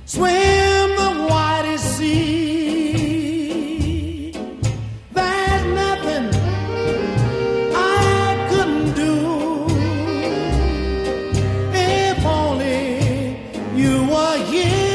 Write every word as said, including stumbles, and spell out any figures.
swim the widest sea. There's nothing I couldn't do if only you were here.